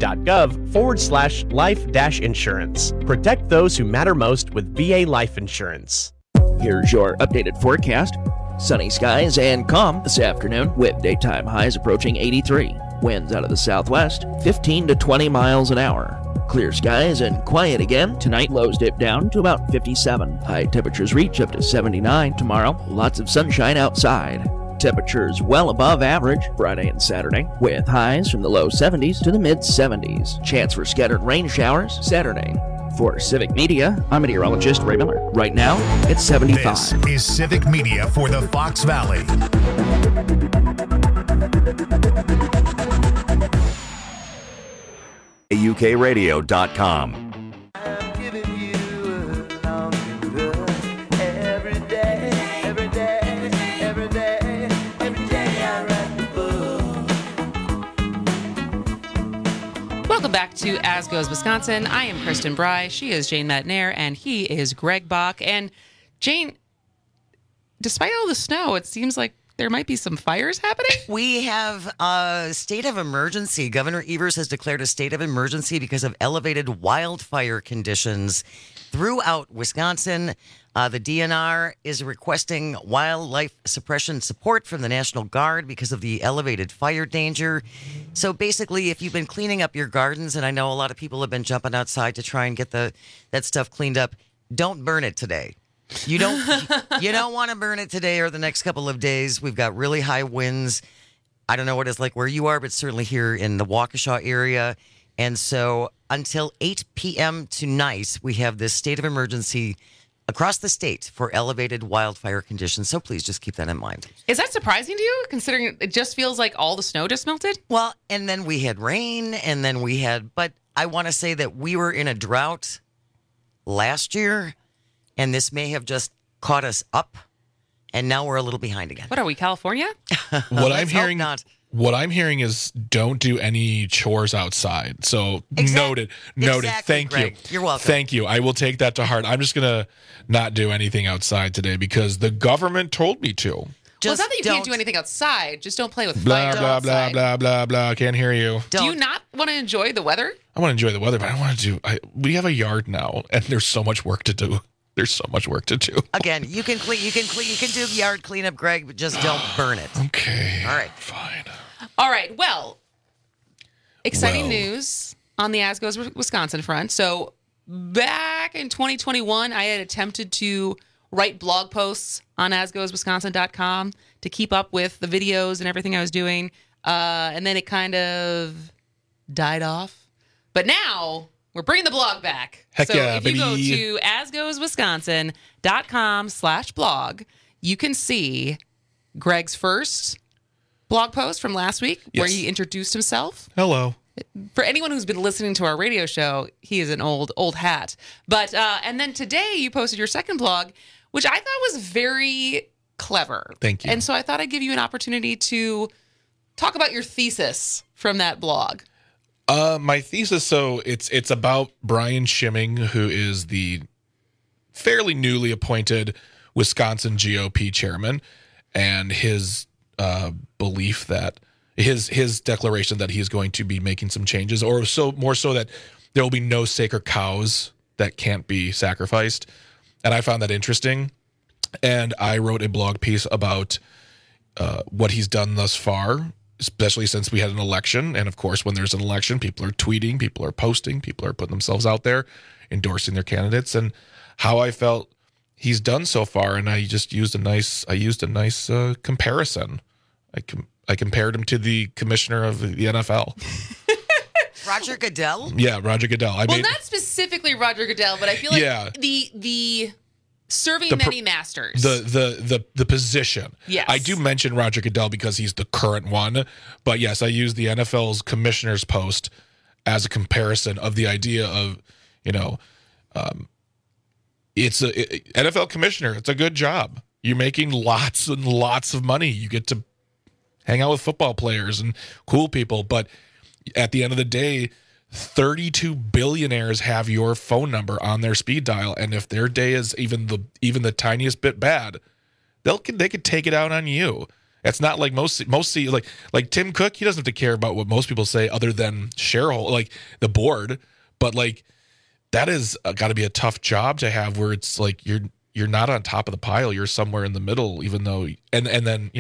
va.gov/life-insurance. Protect those who matter most with VA Life Insurance. Here's your updated forecast. Sunny skies and calm this afternoon with daytime highs approaching 83. Winds out of the southwest, 15 to 20 miles an hour. Clear skies and quiet again. Tonight, lows dip down to about 57. High temperatures reach up to 79 tomorrow. Lots of sunshine outside. Temperatures well above average Friday and Saturday, with highs from the low 70s to the mid 70s. Chance for scattered rain showers Saturday. For Civic Media, I'm meteorologist Ray Miller. Right now, it's 75. This is Civic Media for the Fox Valley. UKRadio.com. Welcome back to As Goes Wisconsin. I am Kristen Bry. She is Jane Matnair, and he is Greg Bach. And Jane, despite all the snow, it seems like there might be some fires happening. We have a state of emergency. Governor Evers has declared a state of emergency because of elevated wildfire conditions throughout Wisconsin. The DNR is requesting wildlife suppression support from the National Guard because of the elevated fire danger. So basically, if you've been cleaning up your gardens, and I know a lot of people have been jumping outside to try and get that stuff cleaned up, don't burn it today. You don't want to burn it today or the next couple of days. We've got really high winds. I don't know what it's like where you are, but certainly here in the Waukesha area. And so until 8 p.m. tonight, we have this state of emergency across the state for elevated wildfire conditions. So please just keep that in mind. Is that surprising to you, considering it just feels like all the snow just melted? Well, and then we had rain, and then but I want to say that we were in a drought last year, and this may have just caught us up, and now we're a little behind again. What are we, California? What I'm hearing is don't do any chores outside. So noted. Exactly, Thank Greg. you. You're welcome. Thank you. I will take that to heart. I'm just going to not do anything outside today because the government told me to. Well, it's not that you can't do anything outside. Just don't play with Blah, fire blah, outside. blah, blah, blah. Can't hear you. Do you not want to enjoy the weather? I want to enjoy the weather, but I want to we have a yard now, and there's so much work to do. There's so much work to do. Again, you can do yard cleanup, Greg, but just don't burn it. Okay. All right. Fine. All right. Well, exciting news on the As Goes Wisconsin front. So back in 2021, I had attempted to write blog posts on asgoeswisconsin.com to keep up with the videos and everything I was doing. And then it kind of died off. But now we're bringing the blog back. Heck yeah, if baby. you go to asgoeswisconsin.com/blog, you can see Greg's first blog post from last week where he introduced himself. Hello. For anyone who's been listening to our radio show, he is an old hat. But and then today you posted your second blog, which I thought was very clever. Thank you. And so I thought I'd give you an opportunity to talk about your thesis from that blog. My thesis, so it's about Brian Schimming, who is the fairly newly appointed Wisconsin GOP chairman, and his belief that his declaration that he's going to be making some changes, or more so that there will be no sacred cows that can't be sacrificed. And I found that interesting. And I wrote a blog piece about what he's done thus far, especially since we had an election. And of course, when there's an election, people are tweeting, people are posting, people are putting themselves out there, endorsing their candidates, and how I felt he's done so far. And I just used a nice comparison. I compared him to the commissioner of the NFL. Roger Goodell? Yeah, Roger Goodell. Not specifically Roger Goodell, but I feel like the serving many masters. The position. Yes. I do mention Roger Goodell because he's the current one, but yes, I use the NFL's commissioner's post as a comparison of the idea of, it's a NFL commissioner. It's a good job. You're making lots and lots of money. You get to hang out with football players and cool people, but at the end of the day, 32 billionaires have your phone number on their speed dial, and if their day is even the tiniest bit bad, they could take it out on you. It's not like most like Tim Cook. He doesn't have to care about what most people say, other than shareholder, like the board. But like that is got to be a tough job to have, where it's like you're not on top of the pile. You're somewhere in the middle, even though and then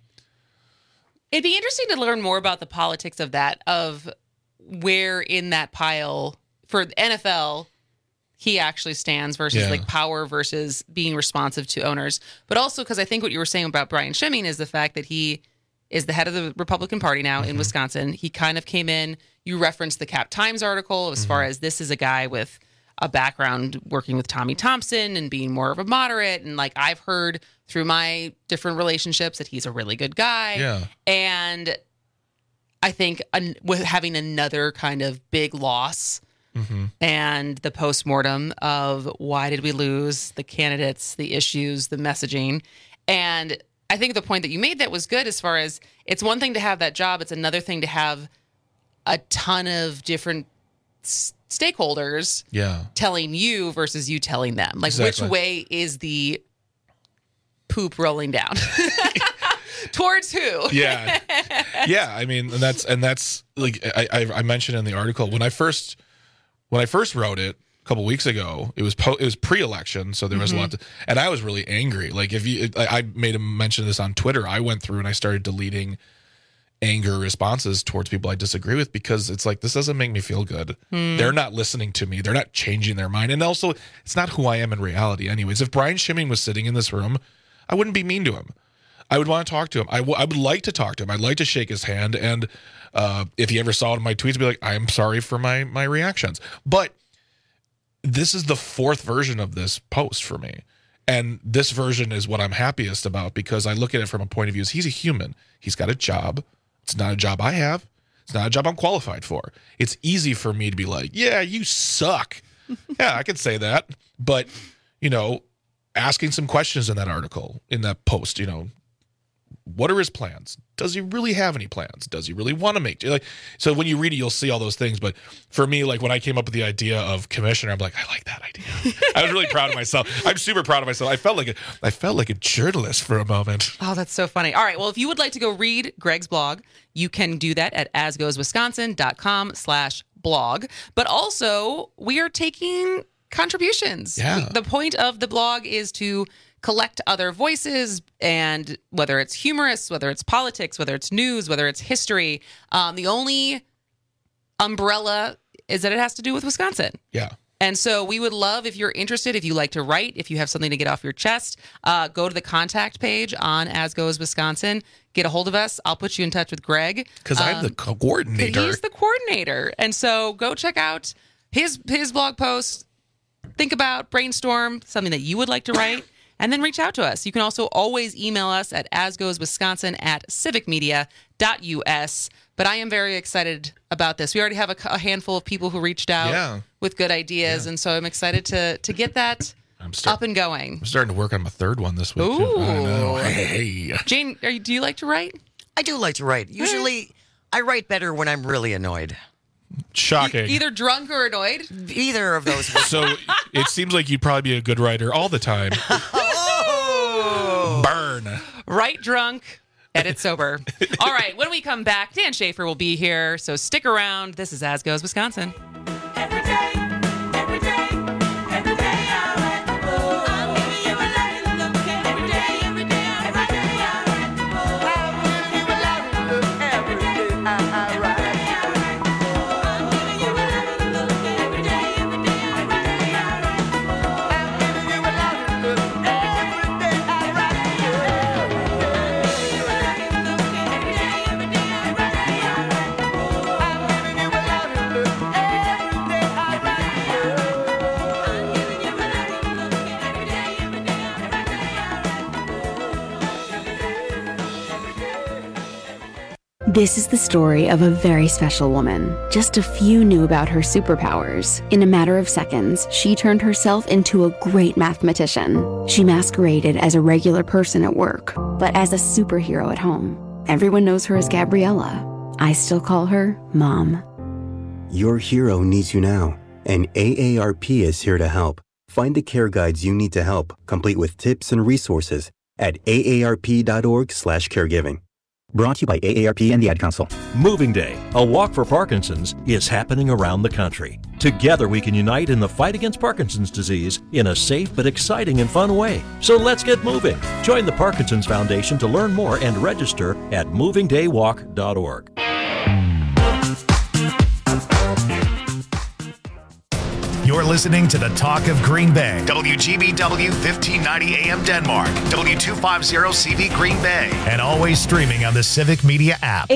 It'd be interesting to learn more about the politics of that, of where in that pile for the NFL he actually stands versus like power versus being responsive to owners. But also because I think what you were saying about Brian Schimming is the fact that he is the head of the Republican Party now in Wisconsin. He kind of came in, you referenced the Cap Times article as far as this is a guy with a background working with Tommy Thompson and being more of a moderate. And like I've heard through my different relationships that he's a really good guy. Yeah. And I think with having another kind of big loss and the postmortem of why did we lose, the candidates, the issues, the messaging. And I think the point that you made that was good, as far as it's one thing to have that job. It's another thing to have a ton of different stakeholders telling you versus you telling them. Like which way is the poop rolling down? Towards who? Yeah. I mean, and that's like I mentioned in the article when I first wrote it a couple weeks ago. It was pre-election, so there was a lot and I was really angry. Like I made a mention of this on Twitter. I went through and I started deleting anger responses towards people I disagree with, because it's like, this doesn't make me feel good. They're not listening to me. They're not changing their mind. And also, it's not who I am in reality anyways. If Brian Schimming was sitting in this room, I wouldn't be mean to him. I would want to talk to him. I would like to talk to him. I'd like to shake his hand. And if he ever saw it in my tweets, I'd be like, I'm sorry for my reactions. But this is the fourth version of this post for me. And this version is what I'm happiest about, because I look at it from a point of view as he's a human. He's got a job. It's not a job I have. It's not a job I'm qualified for. It's easy for me to be like, yeah, you suck. Yeah, I could say that. But, asking some questions in that article, in that post, what are his plans? Does he really have any plans? Does he really want to make? So when you read it, you'll see all those things. But for me, like when I came up with the idea of commissioner, I'm like, I like that idea. I was really proud of myself. I'm super proud of myself. I felt like a journalist for a moment. Oh, that's so funny. All right. Well, if you would like to go read Greg's blog, you can do that at asgoeswisconsin.com/blog. But also, we are taking contributions. Yeah. The point of the blog is to collect other voices, and whether it's humorous, whether it's politics, whether it's news, whether it's history, the only umbrella is that it has to do with Wisconsin. Yeah. And so we would love, if you're interested, if you like to write, if you have something to get off your chest, go to the contact page on As Goes Wisconsin. Get a hold of us. I'll put you in touch with Greg. Because I'm the coordinator. He's the coordinator. And so go check out his blog post. Think about, brainstorm something that you would like to write. And then reach out to us. You can also always email us at asgoeswisconsin@civicmedia.us. But I am very excited about this. We already have a handful of people who reached out with good ideas. And so I'm excited to get that up and going. I'm starting to work on my third one this week. Ooh. I know. Hey. Jane, do you like to write? I do like to write. Usually, I write better when I'm really annoyed. Shocking. Either drunk or annoyed? Either of those. So it seems like you'd probably be a good writer all the time. Burn. Write drunk, edit sober. All right, when we come back, Dan Schaefer will be here, so stick around. This is As Goes Wisconsin. This is the story of a very special woman. Just a few knew about her superpowers. In a matter of seconds, she turned herself into a great mathematician. She masqueraded as a regular person at work, but as a superhero at home. Everyone knows her as Gabriella. I still call her Mom. Your hero needs you now, and AARP is here to help. Find the care guides you need to help, complete with tips and resources at aarp.org/caregiving. Brought to you by AARP and the Ad Council. Moving Day, a walk for Parkinson's, is happening around the country. Together we can unite in the fight against Parkinson's disease in a safe but exciting and fun way. So let's get moving. Join the Parkinson's Foundation to learn more and register at movingdaywalk.org. You're listening to the Talk of Green Bay. WGBW 1590 AM Denmark. W250 CV Green Bay. And always streaming on the Civic Media app.